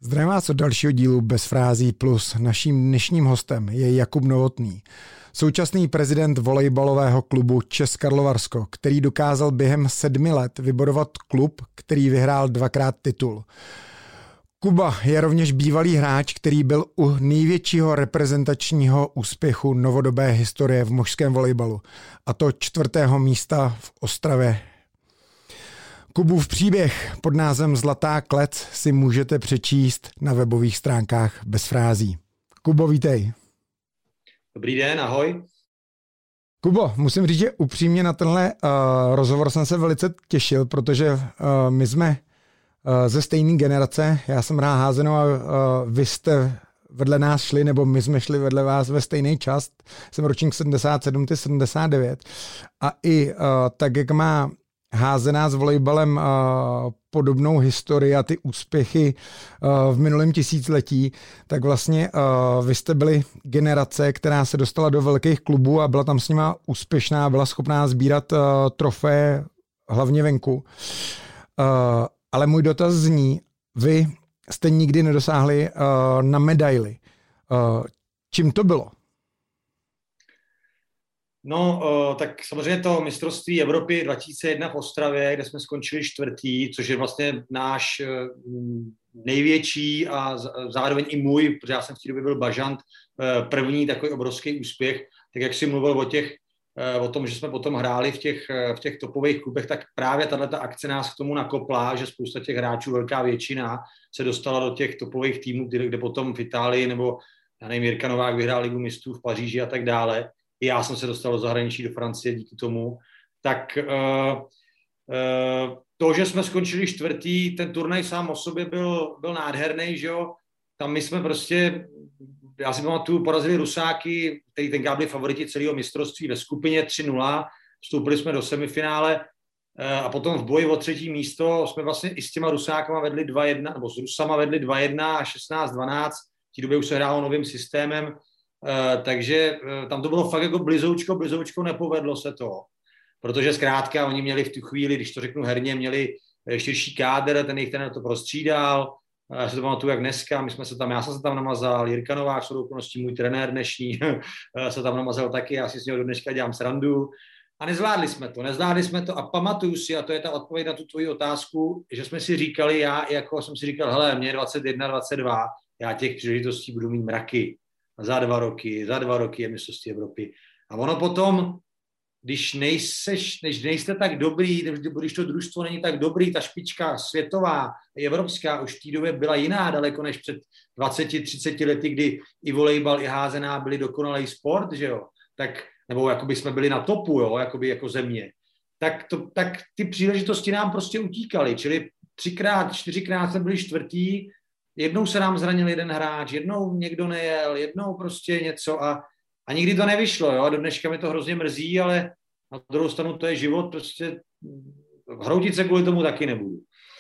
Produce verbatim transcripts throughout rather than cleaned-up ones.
Zdravím vás od dalšího dílu Bez frází plus. Naším dnešním hostem je Jakub Novotný, současný prezident volejbalového klubu ČEZ Karlovarsko, který dokázal během sedmi let vybudovat klub, který vyhrál dvakrát titul. Kuba je rovněž bývalý hráč, který byl u největšího reprezentačního úspěchu novodobé historie v mužském volejbalu, a to čtvrtého místa v Ostravě. Kubův příběh pod názvem Zlatá klec si můžete přečíst na webových stránkách Bez frází. Kubo, vítej. Dobrý den, ahoj. Kubo, musím říct, že upřímně na tenhle uh, rozhovor jsem se velice těšil, protože uh, my jsme uh, ze stejné generace, já jsem hrál házenou a uh, vy jste vedle nás šli, nebo my jsme šli vedle vás ve stejný čas. Jsem ročník sedmdesát sedm, ty sedmdesát devět. A i uh, tak, jak má házená s volejbalem uh, podobnou historii a ty úspěchy uh, v minulém tisíciletí, tak vlastně uh, vy jste byli generace, která se dostala do velkých klubů a byla tam s nima úspěšná, byla schopná sbírat uh, trofeje hlavně venku. Uh, ale můj dotaz zní, vy jste nikdy nedosáhli uh, na medaili. Uh, čím to bylo? No, tak samozřejmě to mistrovství Evropy dva tisíce jedna v Ostravě, kde jsme skončili čtvrtý, což je vlastně náš největší a zároveň i můj, protože já jsem v té době byl bažant, první takový obrovský úspěch. Tak jak jsi mluvil o těch, o tom, že jsme potom hráli v těch, v těch topových klubech, tak právě tato akce nás k tomu nakopla, že spousta těch hráčů, velká většina, se dostala do těch topových týmů, kde potom v Itálii nebo, já nevím, Jirka Novák vyhrál Ligu mistrů v Paříži a tak dále. I já jsem se dostal do zahraničí, do Francie díky tomu. Tak uh, uh, to, že jsme skončili čtvrtý, ten turnaj sám o sobě byl, byl nádherný, že jo. Tam my jsme prostě, já si pamatuju, porazili Rusáky, který tenkrát byli favoriti celého mistrovství ve skupině tři nula, vstoupili jsme do semifinále uh, a potom v boji o třetí místo jsme vlastně i s těma Rusákama vedli dva jedna, nebo s Rusama vedli dva jedna a šestnáct dvanáct. V té době už se hrálo novým systémem. Uh, takže uh, tam to bylo fakt jako blizoučko, blizoučko, nepovedlo se to, protože zkrátka oni měli v tu chvíli, když to řeknu herně, měli širší kádr, ten jejich trenér to prostřídal, uh, já si to pamatuju jak dneska, my jsme se tam, já jsem se tam namazal, Jirka Novák, shodou okolností můj trenér dnešní, se tam namazal taky, já si s něho do dneška dělám srandu a nezvládli jsme to, nezvládli jsme to a pamatuju si, a to je ta odpověď na tu tvoji otázku, že jsme si říkali, já jako jsem si říkal, hele, mě je dvacet jedna, dvacet dva, já těch příležitostí budu mít mraky. Za dva roky, za dva roky je mistrovství Evropy. A ono potom, když, nejseš, když nejste tak dobrý, když to družstvo není tak dobrý, ta špička světová, evropská, už v té době byla jiná daleko než před dvaceti třiceti lety, kdy i volejbal, i házená byli dokonalý sport, že jo, tak, nebo jakoby jsme byli na topu, jo, jakoby jako země, tak, to, tak ty příležitosti nám prostě utíkaly, čili třikrát, čtyřikrát jsme byli čtvrtý. Jednou se nám zranil jeden hráč, jednou někdo nejel, jednou prostě něco a, a nikdy to nevyšlo, jo, do dneška mi to hrozně mrzí, ale na druhou stranu to je život, prostě hroutit se kvůli tomu taky nebudu.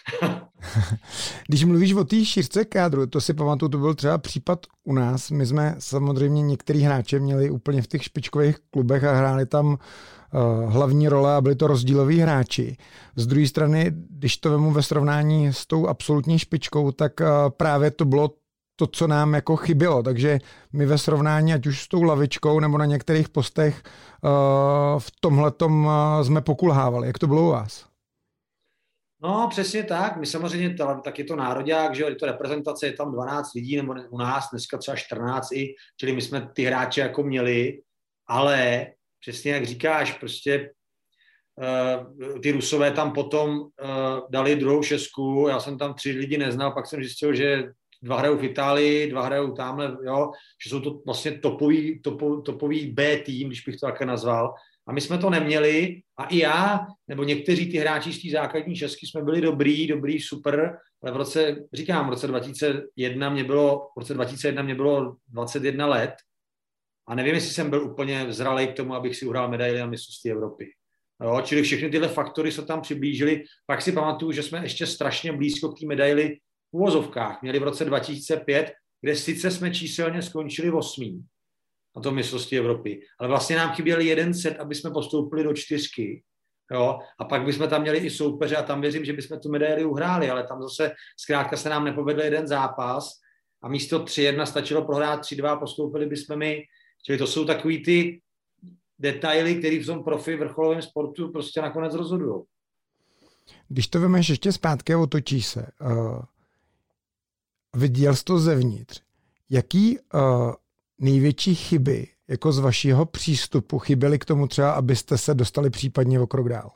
Když mluvíš o té šířce kádru, to si pamatuju, to byl třeba případ u nás, my jsme samozřejmě některý hráče měli úplně v těch špičkových klubech a hráli tam uh, hlavní role a byli to rozdíloví hráči. Z druhé strany, když to vemu ve srovnání s tou absolutní špičkou, tak uh, právě to bylo to, co nám jako chybělo, takže my ve srovnání, ať už s tou lavičkou nebo na některých postech uh, v tomhletom uh, jsme pokulhávali. Jak to bylo u vás? No, přesně tak. My samozřejmě, tak je to nároďák, že jo, je to reprezentace, je tam dvanáct lidí, nebo u nás dneska třeba čtrnáct i, čili my jsme ty hráče jako měli, ale přesně jak říkáš, prostě uh, ty Rusové tam potom uh, dali druhou šestku, já jsem tam tři lidi neznal, pak jsem zjistil, že dva hrajou v Itálii, dva hrajou tamhle, jo, že jsou to vlastně topový, topo, topový B tým, když bych to takhle nazval. A my jsme to neměli a i já, nebo někteří ty hráči z té základní šestky jsme byli dobrý, dobrý, super, ale v roce, říkám, v roce dva tisíce jedna mě bylo, v roce dva tisíce jedna mě bylo dvacet jedna let a nevím, jestli jsem byl úplně zralej k tomu, abych si uhrál medaili na mistrovství Evropy. Jo, čili všechny tyhle faktory se tam přiblížily. Pak si pamatuju, že jsme ještě strašně blízko k té medaili v uvozovkách. Měli v roce dva tisíce pět, kde sice jsme číselně skončili osmý na tom mistrovství Evropy, ale vlastně nám chyběl jeden set, aby jsme postoupili do čtyřky Jo? A pak bychom tam měli i soupeře a tam věřím, že bychom tu medaili uhráli, ale tam zase zkrátka se nám nepovedl jeden zápas a místo tři jedna stačilo prohrát tři dva, postoupili bychom my. Čili to jsou takový ty detaily, které v tom profi vrcholovém sportu prostě nakonec rozhodují. Když to vemeš ještě zpátky a otočíš se, uh, viděl jsi to zevnitř, jaký uh, největší chyby jako z vašeho přístupu chyběly k tomu třeba, abyste se dostali případně o krok dál?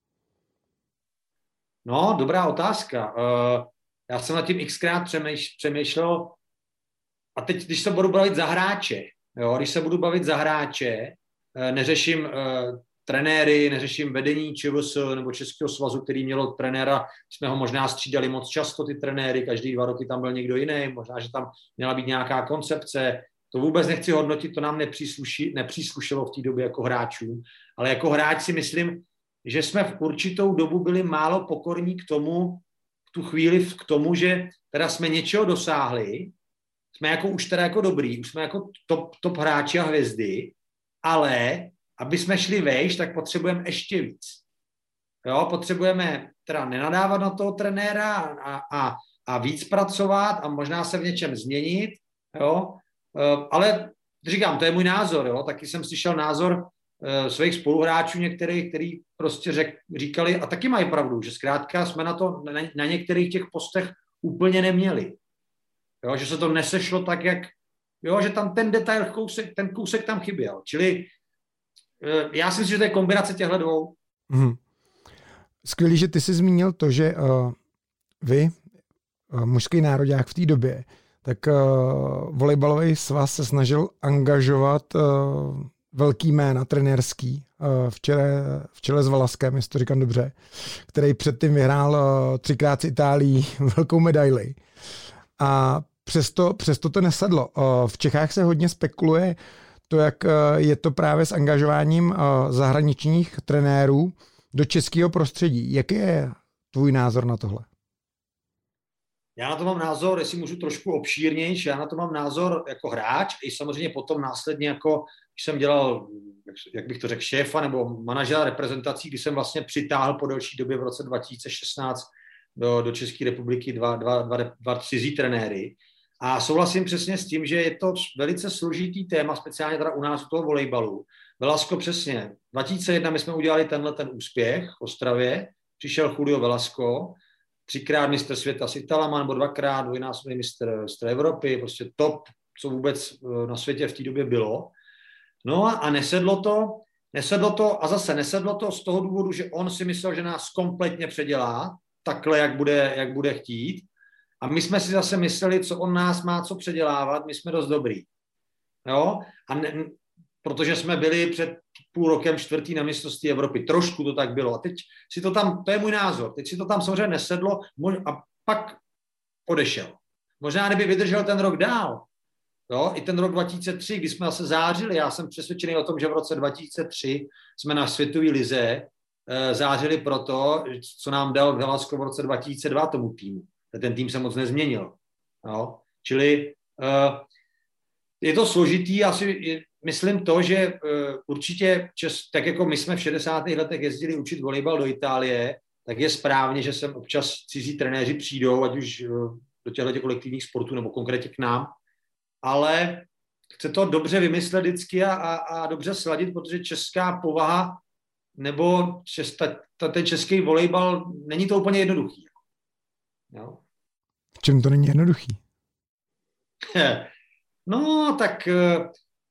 No, dobrá otázka. Uh, já jsem nad tím xkrát přemýš, přemýšlel a teď, když se budu bavit za hráče, jo, když se budu bavit za hráče, uh, neřeším uh, trenéry, neřeším vedení ČVS nebo Českého svazu, který mělo trenéra, jsme ho možná střídali moc často, ty trenéry, každý dva roky tam byl někdo jiný, možná, že tam měla být nějaká koncepce, to vůbec nechci hodnotit, to nám nepřísluší, nepříslušelo v té době jako hráčům, ale jako hráč si myslím, že jsme v určitou dobu byli málo pokorní k tomu, v tu chvíli k tomu, že teda jsme něčeho dosáhli, jsme jako už teda jako dobrý, už jsme jako top, top hráči a hvězdy, ale aby jsme šli vejš, tak potřebujeme ještě víc. Jo, potřebujeme teda nenadávat na toho trenéra a, a, a víc pracovat a možná se v něčem změnit, jo, ale říkám, to je můj názor, jo, taky jsem slyšel názor svých spoluhráčů některých, který prostě řek, říkali, a taky mají pravdu, že zkrátka jsme na to na, na některých těch postech úplně neměli. Jo, že se to nesešlo tak, jak, jo, že tam ten detail, kousek, ten kousek tam chyběl. Čili já si myslím, že to je kombinace těchto dvou. Hmm. Skvělý, že ty jsi zmínil to, že uh, vy, uh, mužský nároďák v té době, tak uh, volejbalový svaz se snažil angažovat uh, velký jména trenérský uh, v, čele, v čele s Valaskem, jestli to říkám dobře, který předtím vyhrál uh, třikrát s Itálií velkou medaili. A přesto, přesto to nesedlo. Uh, v Čechách se hodně spekuluje to, jak je to právě s angažováním zahraničních trenérů do českého prostředí. Jaký je tvůj názor na tohle? Já na to mám názor, jestli můžu trošku obšírnější, já na to mám názor jako hráč i samozřejmě potom následně jako, když jsem dělal, jak bych to řekl, šéfa nebo manažera reprezentací, když jsem vlastně přitáhl po delší době v roce dva tisíce šestnáct do, do České republiky dva, dva, dva, dva cizí trenéry. A souhlasím přesně s tím, že je to velice složitý téma, speciálně teda u nás u toho volejbalu. Velasco přesně. dva tisíce jedna my jsme udělali tenhle ten úspěch v Ostravě, přišel Julio Velasco, třikrát mistr světa s Italama, nebo dvakrát dvojnásobný mistr, mistr Evropy, prostě top, co vůbec na světě v té době bylo. No a, a nesedlo to, nesedlo to a zase nesedlo to z toho důvodu, že on si myslel, že nás kompletně předělá, takhle, jak bude, jak bude chtít. A my jsme si zase mysleli, co on nás má co předělávat, my jsme dost dobrý. Jo? A ne, protože jsme byli před půl rokem čtvrtý na mistrovství Evropy. Trošku to tak bylo. A teď si to tam, to je můj názor, teď si to tam samozřejmě nesedlo a pak odešel. Možná kdyby vydržel ten rok dál, jo? I ten rok dva tisíce tři, kdy jsme zase zářili, já jsem přesvědčený o tom, že v roce dva tisíce tři jsme na světové lize e, zářili proto, co nám dal Velasco v roce dva tisíce dva tomu týmu. Ten tým se moc nezměnil. No. Čili uh, je to složitý, asi myslím to, že uh, určitě, čes, tak jako my jsme v šedesátých letech jezdili učit volejbal do Itálie, tak je správně, že sem občas cizí trenéři přijdou, ať už uh, do těchto kolektivních sportů nebo konkrétně k nám, ale chce to dobře vymyslet vždycky a, a, a dobře sladit, protože česká povaha nebo čes, ta, ta, ten český volejbal, není to úplně jednoduchý. Jo. V čem to není jednoduchý? No, tak uh,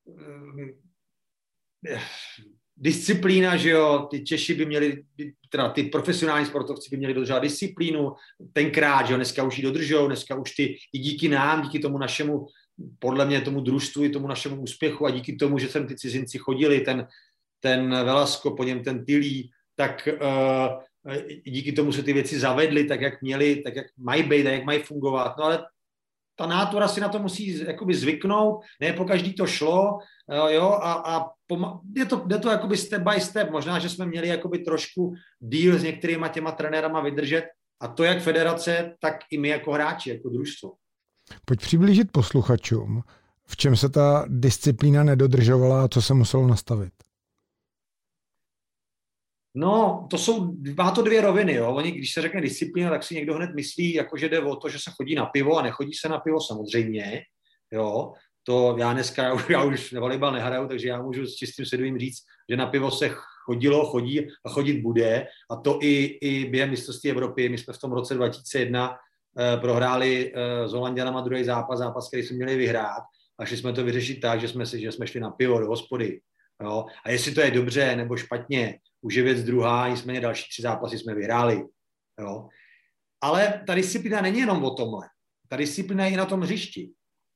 uh, disciplína, že jo, ty Češi by měli, teda ty profesionální sportovci by měli dodržovat disciplínu, tenkrát, že jo, dneska už ji dodržou, dneska už ty, i díky nám, díky tomu našemu, podle mě tomu družstvu, i tomu našemu úspěchu a díky tomu, že sem ty cizinci chodili, ten, ten Velasco, po něm ten Tilly, tak uh, díky tomu se ty věci zavedly tak, jak měly, tak, jak mají být, tak, jak mají fungovat. No ale ta nátura si na to musí jakoby zvyknout, ne po každý to šlo, jo, a, a poma- je to, je to jakoby step by step. Možná, že jsme měli jakoby trošku deal s některýma těma trenérama vydržet a to jak federace, tak i my jako hráči, jako družstvo. Pojď přiblížit posluchačům, v čem se ta disciplína nedodržovala a co se muselo nastavit. No, to jsou, má to dvě roviny, jo. Oni, když se řekne disciplína, tak si někdo hned myslí, jako že jde o to, že se chodí na pivo a nechodí se na pivo samozřejmě, jo. To já dneska, já už, já už volejbal nehraju, takže já můžu s čistým svědomím říct, že na pivo se chodilo, chodí a chodit bude. A to i, i během mistrovství Evropy. My jsme v tom roce dva tisíce jedna eh, prohráli eh, s Holanďanama druhý zápas, zápas, který jsme měli vyhrát. A šli jsme to vyřešit tak, že jsme, si, že jsme šli na pivo do hospody. Jo. A jestli to je dobře nebo špatně, už je věc druhá, nicméně další tři zápasy jsme vyhráli. Jo. Ale ta disciplína není jenom o tomhle. Ta disciplína je i na tom hřišti.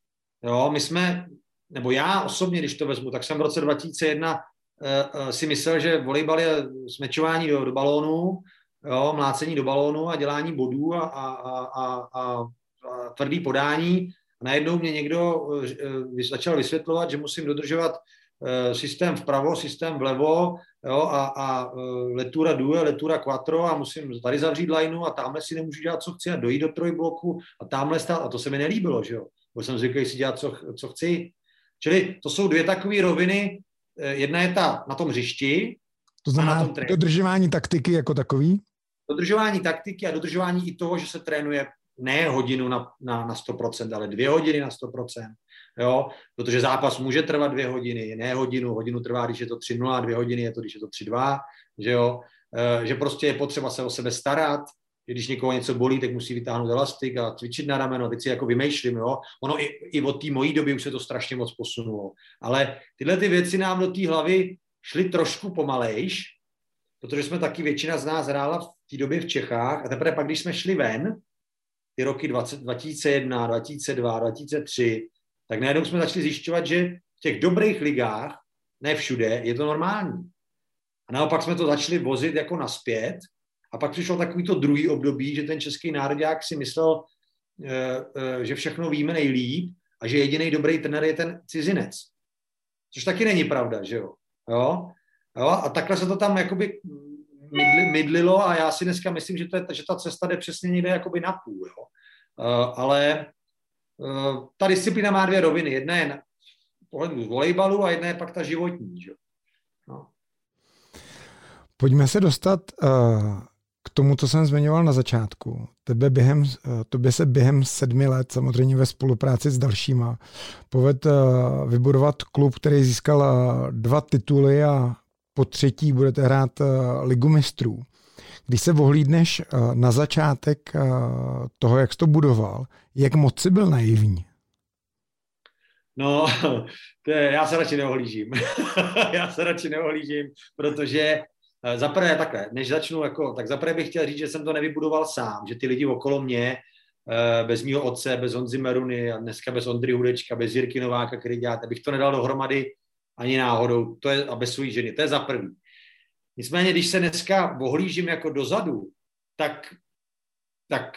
Jo, my jsme, nebo já osobně, když to vezmu, tak jsem v roce dva tisíce jedna uh, uh, si myslel, že volejbal je smečování do, do balónu, jo, mlácení do balónu a dělání bodů a, a, a, a, a tvrdý podání. A najednou mě někdo uh, začal vysvětlovat, že musím dodržovat uh, systém vpravo, systém vlevo, jo, a, a uh, letura due, letura quattro a musím tady zavřít lineu a tamhle si nemůžu dělat, co chci a dojít do trojbloku a tamhle stát. A to se mi nelíbilo, že jo. Bo jsem zvyklý si dělat, co, co chci. Čili to jsou dvě takové roviny. Jedna je ta na tom hřišti. To znamená tom dodržování taktiky jako takový? Dodržování taktiky a dodržování i toho, že se trénuje ne hodinu na, na, na sto procent, ale dvě hodiny na sto procent. Jo? Protože zápas může trvat dvě hodiny, ne hodinu. Hodinu trvá, když je to tři nula, dvě hodiny je to, když je to tři dva. Že, jo? E, že prostě je potřeba se o sebe starat. Když někoho něco bolí, tak musí vytáhnout elastik a cvičit na rameno. Teď si jako vymýšlím, jo. Ono i, i od té mojí doby už se to strašně moc posunulo. Ale tyhle ty věci nám do té hlavy šly trošku pomalejš, protože jsme taky, většina z nás hrála v té době v Čechách a teprve pak, když jsme šli ven, ty roky dvacet, dva tisíce jedna, dva tisíce dva, dva tisíce tři, tak najednou jsme začali zjišťovat, že v těch dobrých ligách, ne všude, je to normální. A naopak jsme to začali vozit jako naspět. A pak přišlo takový to druhý období, že ten český nároďák si myslel, že všechno víme nejlíp a že jediný dobrý trenér je ten cizinec. Což taky není pravda, že jo? Jo? Jo? A takhle se to tam jakoby mydli, mydlilo a já si dneska myslím, že, to je, že ta cesta jde přesně někde jakoby na půl. Jo? Ale ta disciplína má dvě roviny. Jedna je na pohledu z volejbalu a jedna je pak ta životní. Že? No. Pojďme se dostat uh, k tomu, co jsem zmiňoval na začátku. Tebe během, uh, tobě se během sedmi let, samozřejmě ve spolupráci s dalšíma, poved uh, vybudovat klub, který získal uh, dva tituly a po třetí budete hrát uh, Ligu mistrů. Když se ohlídneš uh, na začátek uh, toho, jak jsi to budoval, jak moc jsi byl naivní? No, to je, já se radši neohlížím. já se radši neohlížím, protože zaprvé takhle, než začnu, jako, tak zaprvé bych chtěl říct, že jsem to nevybudoval sám, že ty lidi okolo mě, bez mýho otce, bez Honzy Meruny a dneska bez Ondry Hudečka, bez Jirky Nováka, který děláte, bych to nedal dohromady ani náhodou, to je, a bez své ženy, to je za prvý. Nicméně, když se dneska ohlížím jako dozadu, tak, tak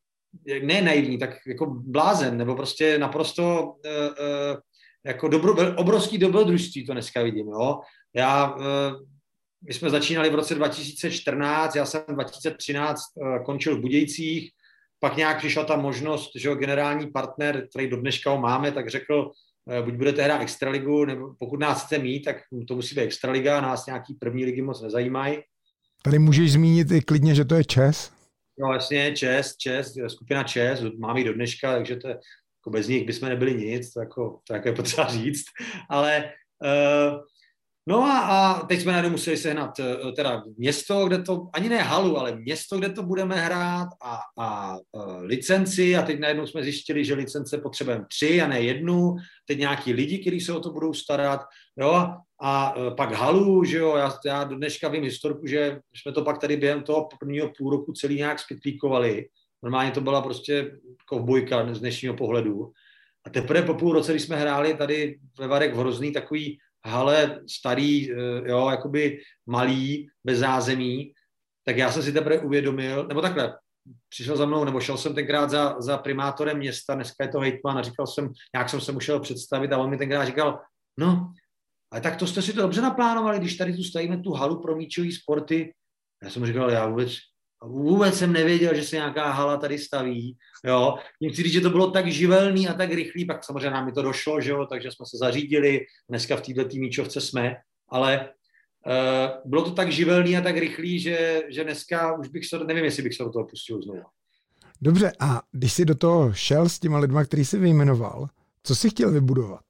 ne naivní, tak jako blázen, nebo prostě naprosto uh, uh, jako dobro, obrovský dobrodružství to dneska vidím, jo. Já uh, My jsme začínali v roce dva tisíce čtrnáct, já jsem dva tisíce třináct uh, končil v Budějcích, pak nějak přišla ta možnost, že generální partner, který do dneška ho máme, tak řekl, uh, buď budete hrát extraligu, nebo pokud nás chcete mít, tak to musí být extraliga, nás nějaký první ligy moc nezajímají. Tady můžeš zmínit i klidně, že to je ČES? No jasně, ČES, ČES, skupina ČES, máme ji do dneška, takže to je, jako bez nich bychom nebyli nic, to, jako, to jako je potřeba říct, ale uh, no a, a teď jsme najednou museli sehnat teda město, kde to, ani ne halu, ale město, kde to budeme hrát a, a, a licenci a teď najednou jsme zjistili, že licence potřebujeme tři a ne jednu, teď nějaký lidi, kteří se o to budou starat, jo, a pak halu, že jo, já, já do dneška vím historku, že jsme to pak tady během toho prvního půl roku celý nějak zpytlíkovali, normálně to byla prostě kovbojka z dnešního pohledu a teprve po půl roce, když jsme hráli tady ve Varech v Hrozný takový hale starý, jo, jakoby malý, bez zázemí, tak já jsem si teprve uvědomil, nebo takhle, přišel za mnou, nebo šel jsem tenkrát za, za primátorem města, dneska je to hejtman a říkal jsem, nějak jsem se musel představit a on mi tenkrát říkal, no, ale tak to jste si to dobře naplánovali, když tady tu stavíme tu halu pro míčový sporty. Já jsem říkal, já vůbec, vůbec jsem nevěděl, že se nějaká hala tady staví, jo. Tím chci říct, že to bylo tak živelný a tak rychlý, pak samozřejmě nám mi to došlo, že jo, takže jsme se zařídili, dneska v této míčovce jsme, ale bylo to tak živelný a tak rychlý, že, že dneska už bych se, nevím, jestli bych se do toho pustil znovu. Dobře, a když jsi do toho šel s těma lidma, který jsi vyjmenoval, co jsi chtěl vybudovat?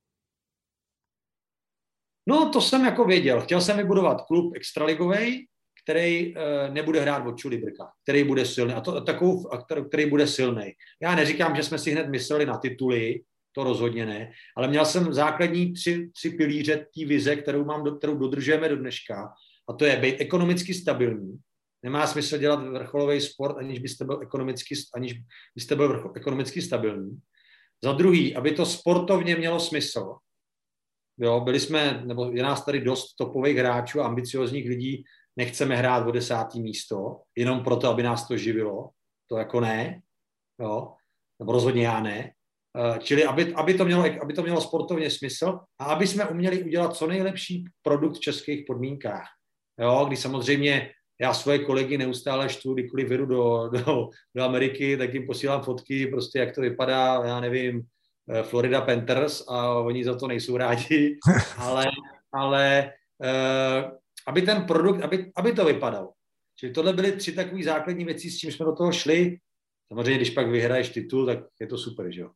No, to jsem jako věděl. Chtěl jsem vybudovat klub extraligovej, který uh, nebude hrát od Čulibrka, který bude silný, a to takovou, který bude silný. Já neříkám, že jsme si hned mysleli na tituly, to rozhodně ne, ale měl jsem základní tři, tři pilíře té vize, kterou, mám, kterou dodržujeme do dneška, a to je být ekonomicky stabilní. Nemá smysl dělat vrcholový sport, aniž byste byl ekonomicky, aniž byste byl vrchol, ekonomicky stabilní. Za druhý, aby to sportovně mělo smysl. Jo, byli jsme, nebo je nás tady dost topových hráčů a ambiciozních lidí, nechceme hrát o desátý místo, jenom proto, aby nás to živilo. To jako ne, jo, nebo rozhodně já ne. Čili aby, aby, to mělo, aby to mělo sportovně smysl a aby jsme uměli udělat co nejlepší produkt v českých podmínkách. Jo, když samozřejmě já svoje kolegy neustále štvu, kdykoliv vyjdu do, do, do Ameriky, tak jim posílám fotky, prostě jak to vypadá, já nevím, Florida Panthers a oni za to nejsou rádi, ale, ale uh, aby ten produkt, aby, aby to vypadalo. Čili tohle byly tři takové základní věci, s čím jsme do toho šli. Samozřejmě, když pak vyhraješ titul, tak je to super, že jo.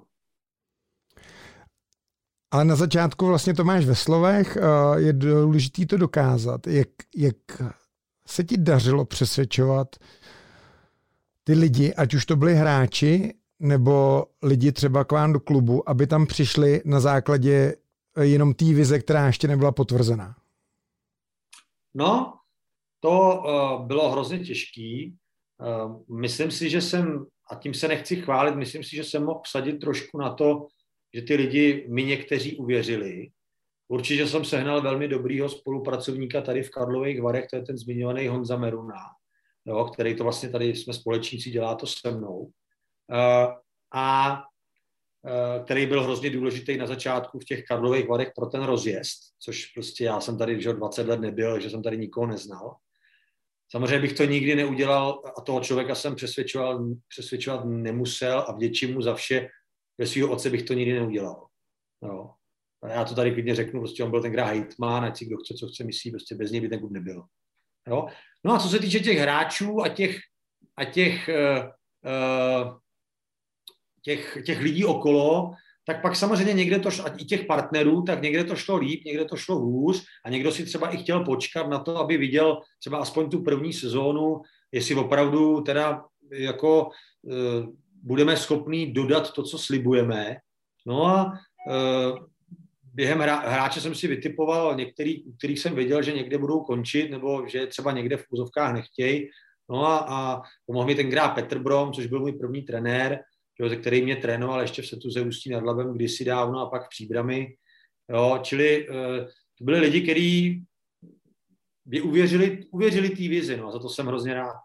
Ale na začátku vlastně to máš ve slovech, je důležité to dokázat. Jak, jak se ti dařilo přesvědčovat ty lidi, ať už to byli hráči, nebo lidi třeba k vám do klubu, aby tam přišli na základě jenom té vize, která ještě nebyla potvrzená? No, to uh, bylo hrozně těžký. Uh, myslím si, že jsem, a tím se nechci chválit, myslím si, že jsem mohl vsadit trošku na to, že ty lidi mi někteří uvěřili. Určitě jsem sehnal velmi dobrýho spolupracovníka tady v Karlových Varech, to je ten zmiňovaný Honza Meruna, jo, který to vlastně tady jsme společníci, dělá to se mnou. Uh, a uh, který byl hrozně důležitý na začátku v těch Karlových Varech pro ten rozjezd, což prostě já jsem tady že dvacet let nebyl, že jsem tady nikoho neznal. Samozřejmě bych to nikdy neudělal a toho člověka jsem přesvědčoval, přesvědčovat nemusel a vděčím mu za vše. Ve svého otce bych to nikdy neudělal. Jo. A já to tady klidně řeknu, prostě on byl tenkrát hejtman, ať si kdo chce, co chce, myslí, prostě bez něj by ten klub nebyl. Jo. No a co se týče těch hráčů a těch, a těch, uh, uh, těch, těch lidí okolo, tak pak samozřejmě někde to šlo, a i těch partnerů, tak někde to šlo líp, někde to šlo hůř a někdo si třeba i chtěl počkat na to, aby viděl třeba aspoň tu první sezónu, jestli opravdu teda jako uh, budeme schopní dodat to, co slibujeme. No a uh, během hra, hráče jsem si vytipoval některý, kterých jsem věděl, že někde budou končit, nebo že třeba někde v úzovkách nechtějí. No a, a pomohl mi tenkrát Petr Brom, což byl můj první trenér, ze který mě trénoval ještě v Setuze Ústí nad Labem kdysi dávno a pak v Příbrami. Jo, čili uh, to byli lidi, kteří by uvěřili, uvěřili té vizi, no a za to jsem hrozně rád.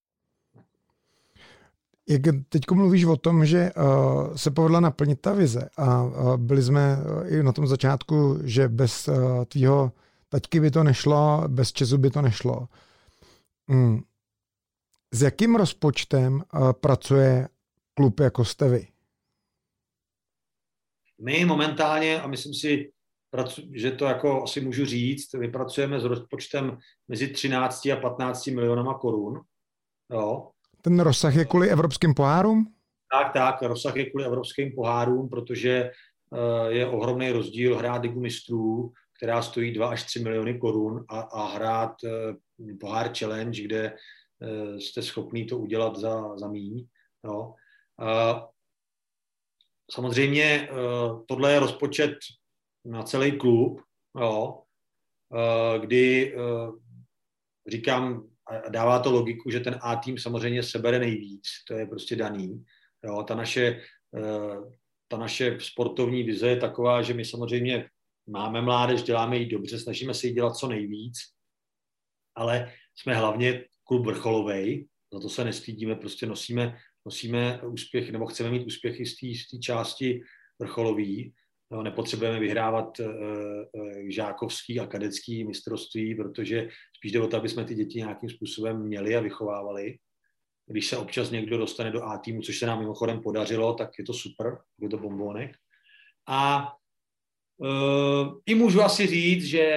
Jak teď mluvíš o tom, že uh, se povedla naplnit ta vize a uh, byli jsme uh, i na tom začátku, že bez uh, tvýho taťky by to nešlo, bez Česu by to nešlo. Hmm. S jakým rozpočtem uh, pracuje klub jako jste vy? My momentálně, a myslím si, že to jako asi můžu říct, my pracujeme s rozpočtem mezi třináct a patnáct milionama korun. Jo. Ten rozsah je kvůli evropským pohárům? Tak, tak, rozsah je kvůli evropským pohárům, protože uh, je ohromný rozdíl hrát Ligu mistrů, která stojí dva až tři miliony korun a, a hrát uh, pohár Challenge, kde uh, jste schopný to udělat za, za míň. Jo. Uh, samozřejmě uh, tohle je rozpočet na celý klub, jo, uh, kdy uh, říkám, a dává to logiku, že ten A tým samozřejmě sebere nejvíc, to je prostě daný. Jo, ta, naše, ta naše sportovní vize je taková, že my samozřejmě máme mládež, děláme ji dobře, snažíme se jí dělat co nejvíc, ale jsme hlavně klub vrcholovej, za to se nestydíme, prostě nosíme, nosíme úspěch, nebo chceme mít úspěchy z té části vrcholový. No, nepotřebujeme vyhrávat uh, uh, žákovský a kadecký mistrovství, protože spíš jde o to, aby jsme ty děti nějakým způsobem měli a vychovávali. Když se občas někdo dostane do A týmu, což se nám mimochodem podařilo, tak je to super, je to bombónek. A uh, i můžu asi říct, že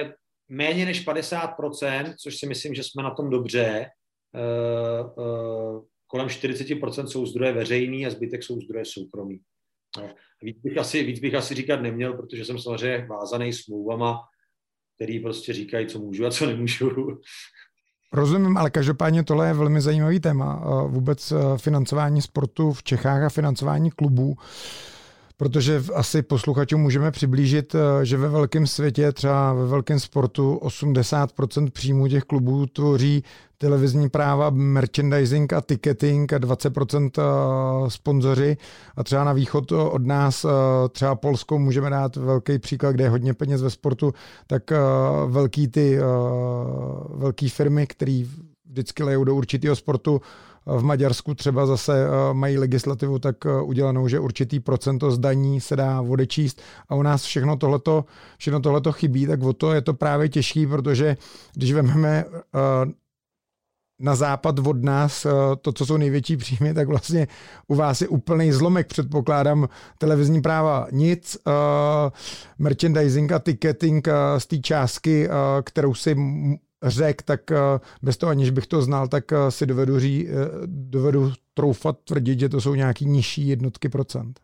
méně než padesát procent, což si myslím, že jsme na tom dobře. Uh, uh, kolem čtyřicet procent jsou zdroje veřejný a zbytek jsou zdroje soukromý. No. Víc, bych asi, víc bych asi říkat neměl, protože jsem samozřejmě vázaný smlouvama, který prostě říkají, co můžu a co nemůžu. Rozumím, ale každopádně tohle je velmi zajímavý téma. Vůbec financování sportu v Čechách a financování klubů, protože asi posluchačům můžeme přiblížit, že ve velkém světě, třeba ve velkém sportu, osmdesát procent příjmů těch klubů tvoří televizní práva, merchandising a ticketing a dvacet procent sponzoři. A třeba na východ od nás, třeba Polsko, můžeme dát velký příklad, kde je hodně peněz ve sportu, tak velký ty velký firmy, které vždycky lejou do určitého sportu. V Maďarsku třeba zase mají legislativu tak udělanou, že určitý procento z daní se dá odečíst a u nás všechno tohleto, všechno tohleto chybí, tak o to je to právě těžký, protože když vezmeme na západ od nás to, co jsou největší příjmy, tak vlastně u vás je úplný zlomek, předpokládám, televizní práva nic, merchandising a ticketing z té částky, kterou si řek, tak bez toho, aniž bych to znal, tak si dovedu, ří, dovedu troufat tvrdit, že to jsou nějaký nižší jednotky procent.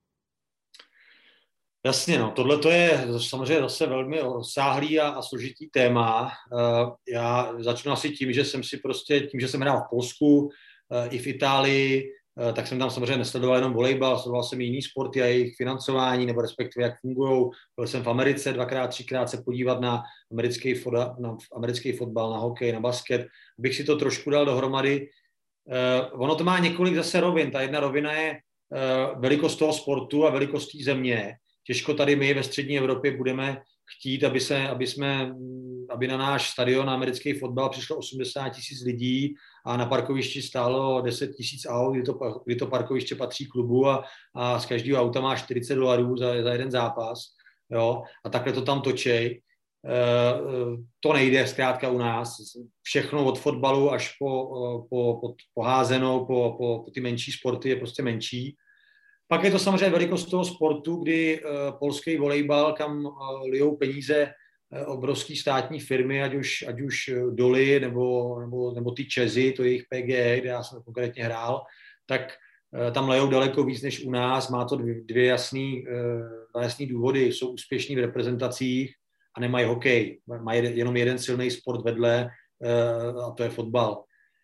Jasně, no, tohle to je samozřejmě zase velmi rozsáhlý a, a složitý téma. Já začnu asi tím, že jsem si prostě, tím, že jsem hrál v Polsku, i v Itálii, tak jsem tam samozřejmě nesledoval jenom volejbal, sledoval jsem i jiný sporty a jejich financování, nebo respektive jak fungují. Byl jsem v Americe dvakrát, třikrát se podívat na americký, foda, na americký fotbal, na hokej, na basket, abych si to trošku dal dohromady. Uh, ono to má několik zase rovin. Ta jedna rovina je uh, velikost toho sportu a velikost té země. Těžko tady my ve střední Evropě budeme chtít, aby, se, aby, jsme, aby na náš stadion, na americký fotbal přišlo osmdesát tisíc lidí a na parkovišti stálo deset tisíc aut, kdy to, kdy to parkoviště patří klubu a, a z každého auta má čtyřicet dolarů za, za jeden zápas. Jo? A takhle to tam točej. E, to nejde zkrátka u nás. Všechno od fotbalu až po, po, po, po házenou, po, po, po ty menší sporty je prostě menší. Pak je to samozřejmě velikost toho sportu, kdy uh, polský volejbal, kam uh, lijou peníze uh, obrovský státní firmy, ať už, ať už Doly nebo, nebo, nebo ty Čezy, to je jejich P G E, kde já jsem konkrétně hrál, tak uh, tam lejou daleko víc než u nás. Má to dvě, dvě jasný, uh, jasný důvody. Jsou úspěšní v reprezentacích a nemají hokej. Mají jenom jeden silný sport vedle uh, a to je fotbal.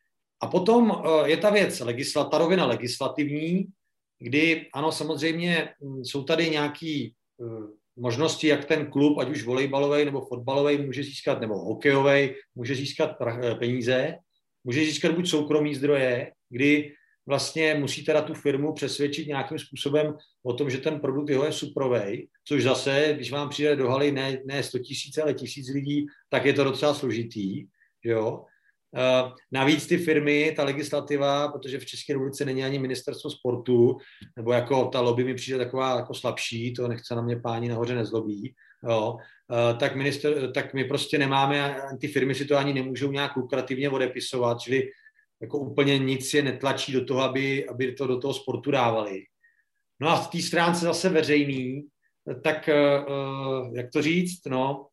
A potom uh, je ta věc, legisla, ta rovina legislativní, kdy ano, samozřejmě jsou tady nějaké uh, možnosti, jak ten klub, ať už volejbalový nebo fotbalový, může získat, nebo hokejový, může získat pra, peníze, může získat buď soukromý zdroje, kdy vlastně musí teda tu firmu přesvědčit nějakým způsobem o tom, že ten produkt jeho je suprovej, což zase, když vám přijde do haly ne, ne sto tisíc, ale tisíc lidí, tak je to docela složitý, jo. Uh, navíc ty firmy, ta legislativa, protože v České republice není ani ministerstvo sportu, nebo jako ta lobby mi přijde taková jako slabší, to nechce na mě páni nahoře nezlobí, jo, uh, tak, minister, tak my prostě nemáme, ty firmy si to ani nemůžou nějak lukrativně odepisovat, čili jako úplně nic je netlačí do toho, aby, aby to do toho sportu dávali. No a v té stránce zase veřejný, tak uh, jak to říct, no,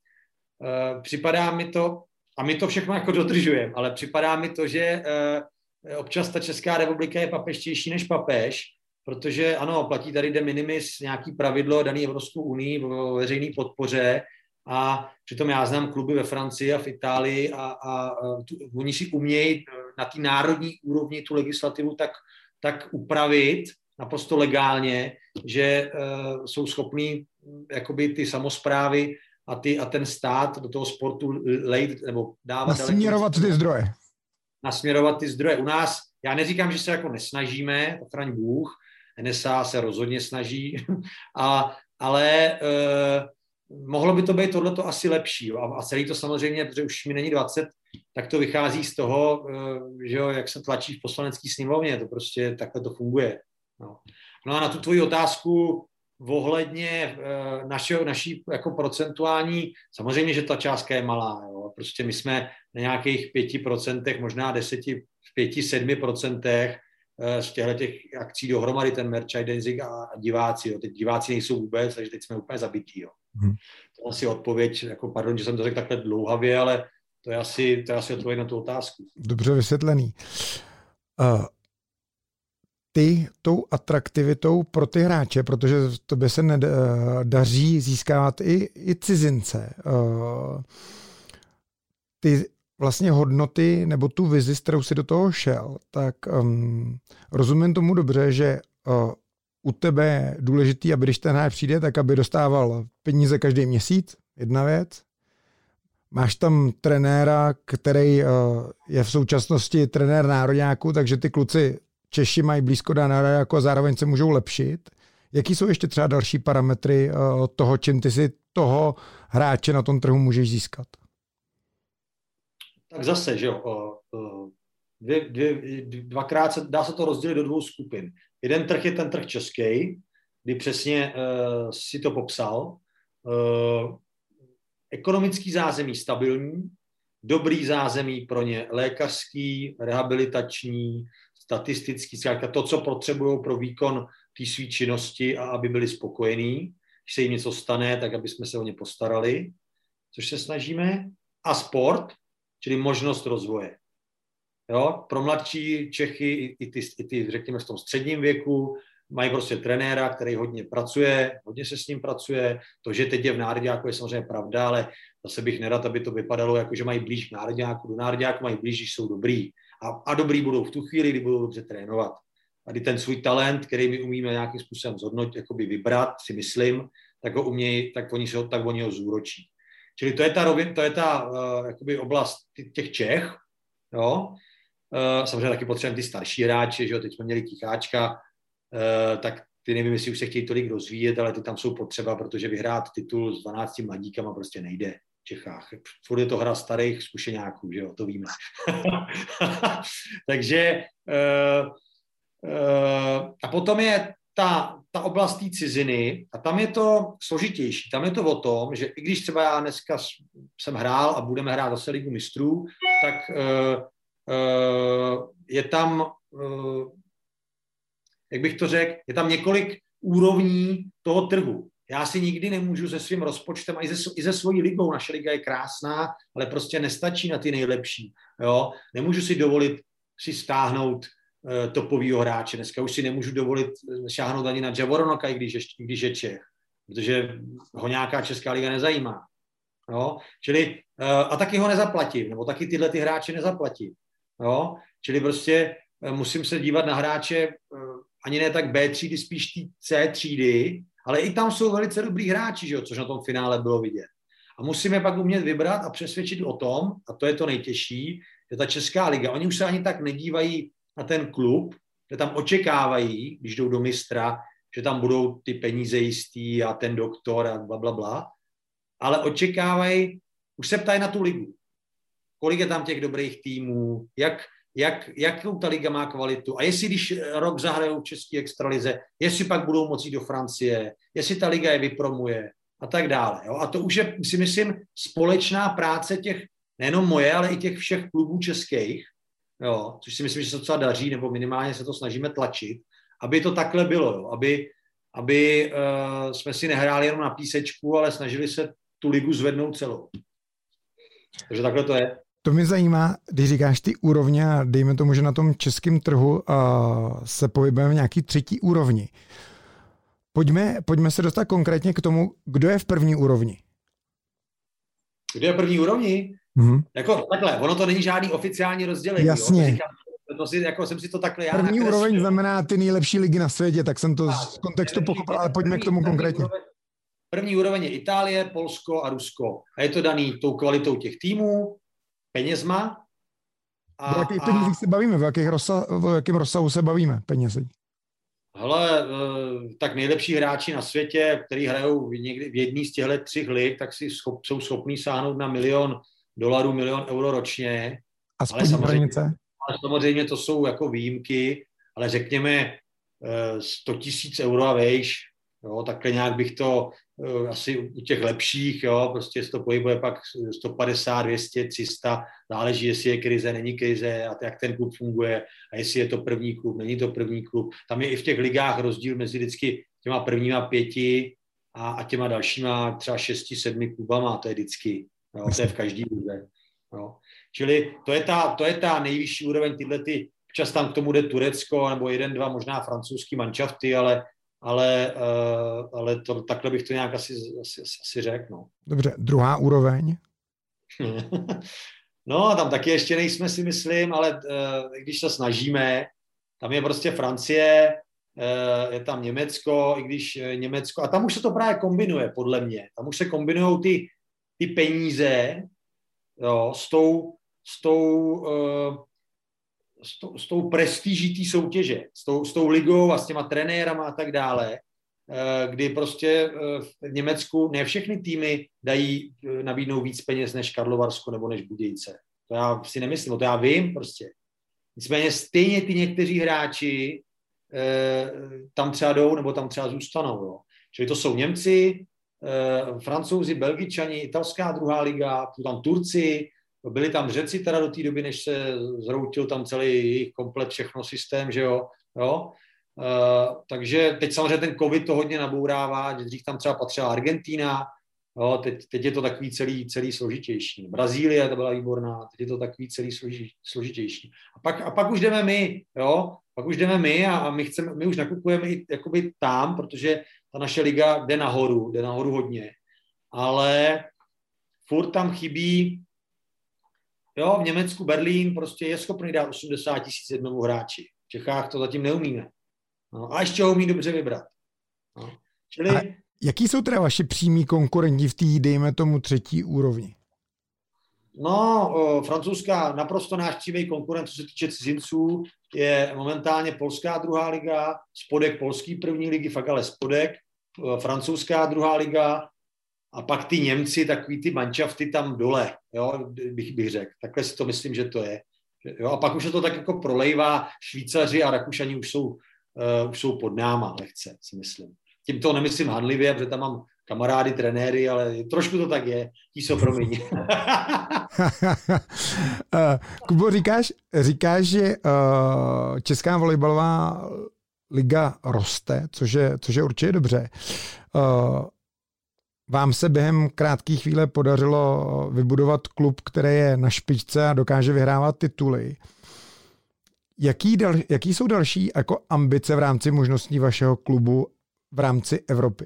uh, připadá mi to, a my to všechno jako dodržujeme, ale připadá mi to, že uh, občas ta Česká republika je papeštější než papež, protože ano, platí tady de minimis nějaký pravidlo daný Evropskou unii o veřejné podpoře a přitom já znám kluby ve Francii a v Itálii a, a, a tu, oni si umějí na té národní úrovni tu legislativu tak, tak upravit naprosto legálně, že uh, jsou schopní jakoby ty samosprávy a, ty, a ten stát do toho sportu lejt, nebo dávat... Nasměrovat ty zdroje. Nasměrovat ty zdroje. U nás, já neříkám, že se jako nesnažíme, ochraň Bůh, N S A se rozhodně snaží, a, ale eh, mohlo by to být tohleto asi lepší. A, a celý to samozřejmě, protože už mi není dvacet, tak to vychází z toho, eh, že jo, jak se tlačí v poslanecké sněmovně, to prostě takhle to funguje. No, no a na tu tvoji otázku ohledně uh, našeho, naší jako procentuální, samozřejmě, že ta částka je malá, jo. Prostě my jsme na nějakých pěti procentech, možná deseti, pěti, sedmi procentech uh, z těchto těch akcí dohromady, ten merchandising a, a diváci, jo. Teď diváci nejsou vůbec, takže teď jsme úplně zabití, jo. Hmm. To je asi odpověď, jako pardon, že jsem to řekl takhle dlouhavě, ale to je asi, to je asi odpověď na tu otázku. Dobře vysvětlený. Uh, ty tou atraktivitou pro ty hráče, protože tobě se nedaří získávat i, i cizince. Uh, ty vlastně hodnoty nebo tu vizi, s kterou si do toho šel, tak um, rozumím tomu dobře, že uh, u tebe je důležitý, aby když ten hráč přijde, tak aby dostával peníze každý měsíc, jedna věc. Máš tam trenéra, který uh, je v současnosti trenér národňáku, takže ty kluci Češi mají blízko do národňáku a zároveň se můžou lepšit. Jaký jsou ještě třeba další parametry uh, toho, čím ty si toho hráče na tom trhu můžeš získat? Tak zase, že jo, dvě, dvě, dvakrát se, dá se to rozdělit do dvou skupin. Jeden trh je ten trh český, kdy přesně uh, si to popsal. Uh, ekonomický zázemí stabilní, dobrý zázemí pro ně lékařský, rehabilitační, statistický, zkrátka to, co potřebují pro výkon té své činnosti a aby byli spokojení. Když se jim něco stane, tak aby jsme se o ně postarali, což se snažíme. A sport, čili možnost rozvoje. Jo? Pro mladší Čechy, i, i, ty, i ty, řekněme, v tom středním věku, mají prostě trenéra, který hodně pracuje, hodně se s ním pracuje. To, že teď je v národňáku, je samozřejmě pravda, ale zase bych nerad, aby to vypadalo jako, že mají blíž k národňáku. Do národňáku mají blíž, když jsou dobrý. A, a dobrý budou v tu chvíli, kdy budou dobře trénovat. A kdy ten svůj talent, který my umíme nějakým způsobem zhodnotit, jakoby vybrat, si myslím, tak ho umějí, tak oni, se, tak oni ho zúročí. Čili to je ta, rovin, to je ta uh, jakoby oblast těch Čech. Jo? Uh, samozřejmě taky potřebujeme ty starší hráče, že jo? Teď jsme měli Ticháčka, uh, tak ty nevím, jestli už se chtějí tolik rozvíjet, ale ty tam jsou potřeba, protože vyhrát titul s dvanácti mladíkama prostě nejde v Čechách. Furt je to hra starých zkušeňáků, že jo? To víme. Takže uh, uh, a potom je ta, ta oblast té ciziny a tam je to složitější. Tam je to o tom, že i když třeba já dneska jsem hrál a budeme hrát zase Ligu mistrů, tak uh, uh, je tam, uh, jak bych to řekl, je tam několik úrovní toho trhu. Já si nikdy nemůžu se svým rozpočtem, a i se, i se svojí ligou, naše liga je krásná, ale prostě nestačí na ty nejlepší. Jo? Nemůžu si dovolit si stáhnout topovýho hráče. Dneska už si nemůžu dovolit šáhnout ani na Javoronoka, i když je, když je Čech, protože ho nějaká česká liga nezajímá. Jo? Čili, a taky ho nezaplatím, nebo taky tyhle ty hráče nezaplatím. Jo? Čili prostě musím se dívat na hráče ani ne tak B třídy, spíš té C třídy, ale i tam jsou velice dobrý hráči, že jo? Což na tom finále bylo vidět. A musíme pak umět vybrat a přesvědčit o tom, a to je to nejtěžší, že ta česká liga, oni už se ani tak nedívají na ten klub, že tam očekávají, když jdou do mistra, že tam budou ty peníze jistý a ten doktor a bla, bla, bla, ale očekávají, už se ptají na tu ligu. Kolik je tam těch dobrých týmů, jak, jak, jakou ta liga má kvalitu a jestli když rok zahrajou v české extralize, jestli pak budou moci do Francie, jestli ta liga je vypromuje a tak dále. Jo? A to už je, si myslím, společná práce těch, nejenom moje, ale i těch všech klubů českých, jo, což si myslím, že se docela daří, nebo minimálně se to snažíme tlačit, aby to takhle bylo, jo, aby, aby uh, jsme si nehráli jenom na písečku, ale snažili se tu ligu zvednout celou. Takže takhle to je. To mě zajímá, když říkáš ty úrovně, a dejme tomu, že na tom českém trhu uh, se pohybujeme v nějaký třetí úrovni. Pojďme, pojďme se dostat konkrétně k tomu, kdo je v první úrovni. Kdo je v první úrovni? Mm-hmm. Jako takhle, ono to není žádný oficiální rozdělení. Jasně. Jo? To říkám, to si, jako jsem si to takhle já první nakreslil. úroveň znamená ty nejlepší ligy na světě, tak jsem to a, z kontextu pochopil, ale pojďme první, k tomu konkrétně. Úroveň, první úroveň je Itálie, Polsko a Rusko. A je to daný tou kvalitou těch týmů, penězma. A, v jakých penězích se bavíme? V, jakých rozsah, v jakém rozsahu se bavíme penězi? Hele, tak nejlepší hráči na světě, kteří hrajou někdy v jedné z těchto třech lig, tak si schop, jsou schopní sáhnout na milion dolarů, milion euro ročně. A spodní hranice? Ale samozřejmě to jsou jako výjimky, ale řekněme sto tisíc euro a vejš, jo, takhle nějak bych to uh, asi u těch lepších, jo, prostě to pohybuje pak sto padesát, dvě stě, tři sta, záleží, jestli je krize, není krize a jak ten klub funguje a jestli je to první klub, není to první klub. Tam je i v těch ligách rozdíl mezi vždycky těma prvníma pěti a, a těma dalšíma třeba šesti, sedmi klubama, to je vždycky, jo, to je v každý lize. Jo. Čili to je, ta, to je ta nejvyšší úroveň, tyhle ty, čas tam k tomu jde Turecko, nebo jeden, dva možná francouzský manšafty, ale, ale, uh, ale to, takhle bych to nějak asi, asi, asi řekl. No. Dobře, druhá úroveň? No, tam taky ještě nejsme, si myslím, ale uh, když se snažíme, tam je prostě Francie, uh, je tam Německo, i když Německo, a tam už se to právě kombinuje, podle mě. Tam už se kombinují ty, ty peníze, jo, s tou, s tou, uh, s tou, s tou prestiží té soutěže, s tou, s tou ligou a s těma trenérama a tak dále, uh, kdy prostě uh, v Německu ne všechny týmy dají uh, nabídnou víc peněz než Karlovarsko nebo než Budějce. To já si nemyslím, to já vím prostě. Nicméně stejně ty někteří hráči uh, tam třeba jdou nebo tam třeba zůstanou. Jo. Čili to jsou Němci, Uh, Francouzi, Belgičani, italská druhá liga, tam Turci, byli tam Řeci teda do té doby, než se zroutil tam celý jejich komplet všechno systém, že jo, jo? Uh, takže teď samozřejmě ten covid to hodně nabourává, že dřív tam třeba patřila Argentina, jo? Teď, teď je to takový celý, celý složitější. Brazílie, to byla výborná, teď je to takový celý složi, složitější. A pak, a pak už jdeme my, jo, pak už jdeme my a, a my, chceme, my už nakupujeme i jakoby tam, protože ta naše liga jde nahoru, jde nahoru hodně, ale furt tam chybí, jo, v Německu Berlín prostě je schopný dát osmdesát tisíc jednomu hráči. V Čechách to zatím neumíme. No, a ještě ho umí dobře vybrat. No. Čili... A jaký jsou teda vaši přímí konkurenti v té, dejme tomu, třetí úrovni? No, o, francouzská naprosto náš přímý konkurent, co se týče cizinců, je momentálně polská druhá liga, spodek polský první ligy, fakt ale spodek, o, francouzská druhá liga a pak ty Němci, takový ty manšafty tam dole, jo, bych, bych řekl. Takhle si to myslím, že to je. Jo, a pak už se to tak jako prolejvá, Švýcaři a Rakušani už jsou, uh, už jsou pod náma lehce, si myslím. Tím to nemyslím hanlivě, protože tam mám kamarády, trenéry, ale trošku to tak je. Tí jsou promiň. Kubo, říkáš, říkáš, že uh, Česká volejbalová liga roste, což je, což je určitě dobře. Uh, vám se během krátké chvíle podařilo vybudovat klub, který je na špičce a dokáže vyhrávat tituly. Jaký, dal, jaký jsou další jako ambice v rámci možností vašeho klubu v rámci Evropy?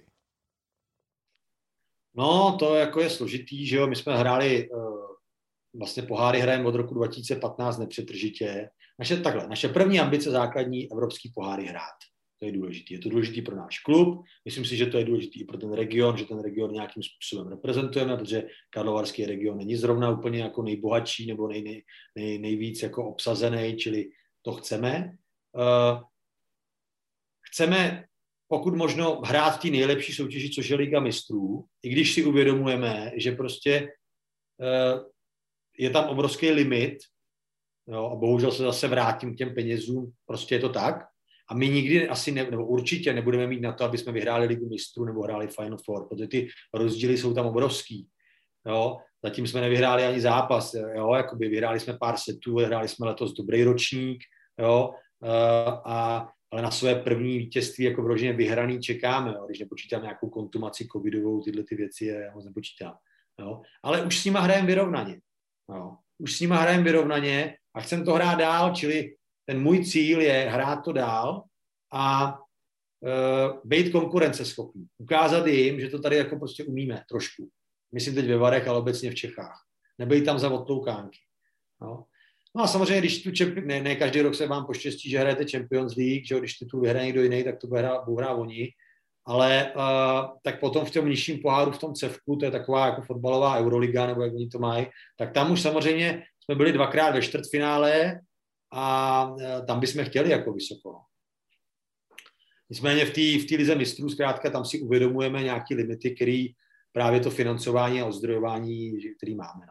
No, to jako je složitý, že jo, my jsme hráli, vlastně poháry hrajeme od roku dva tisíce patnáct nepřetržitě. Naše, takhle, naše první ambice základní evropský poháry hrát. To je důležité. Je to důležité pro náš klub. Myslím si, že to je důležité i pro ten region, že ten region nějakým způsobem reprezentujeme, protože Karlovarský region není zrovna úplně jako nejbohatší nebo nej, nej, nej, nejvíc jako obsazený, čili to chceme. Uh, chceme pokud možno hrát v té nejlepší soutěži, což je Liga mistrů, i když si uvědomujeme, že prostě uh, je tam obrovský limit, jo, a bohužel se zase vrátím k těm penězům, prostě je to tak. A my nikdy asi, ne, nebo určitě nebudeme mít na to, aby jsme vyhráli Ligu mistrů nebo hráli Final Four, protože ty rozdíly jsou tam obrovský. Jo. Zatím jsme nevyhráli ani zápas, jo, jakoby vyhráli jsme pár setů, hráli jsme letos dobrý ročník, jo, a, ale na své první vítězství jako vloženě vyhraný čekáme, jo, když nepočítám nějakou kontumaci covidovou, tyhle ty věci já moc nepočítám. Jo. Ale už s nima hrajeme vyrovnaně. Jo. Už s nima hrajeme vyrovnaně a chcem to hrát dál, čili ten můj cíl je hrát to dál a uh, být konkurenceschopný. Ukázat jim, že to tady jako prostě umíme trošku. Myslím teď ve Varech, ale obecně v Čechách. Nebejt tam za odtloukánky. No. no a samozřejmě, když tu čempi- ne, ne každý rok se vám poštěstí, že hrajete Champions League, že když titul vyhraje někdo jiný, tak to bude hrát, bude hrát oni. Ale uh, tak potom v tom nižším poháru, v tom cevku, to je taková jako fotbalová Euroliga, nebo jak oni to mají, tak tam už samozřejmě jsme byli dvakrát ve čtvrtfinále a uh, tam bychom chtěli jako vysoko. Nicméně v té v té lize mistrů zkrátka tam si uvědomujeme nějaké limity, který právě to financování a ozdrojování, který máme. No.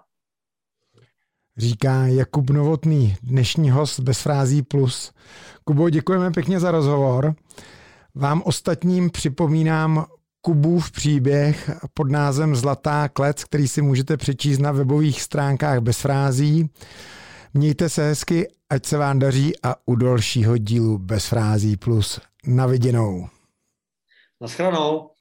Říká Jakub Novotný, dnešní host Bez frází plus. Kubo, děkujeme pěkně za rozhovor. Vám ostatním připomínám Kubův příběh pod názvem Zlatá klec, který si můžete přečíst na webových stránkách Bez frází. Mějte se hezky, ať se vám daří a u dalšího dílu Bez frází plus. Na viděnou. Naschranou.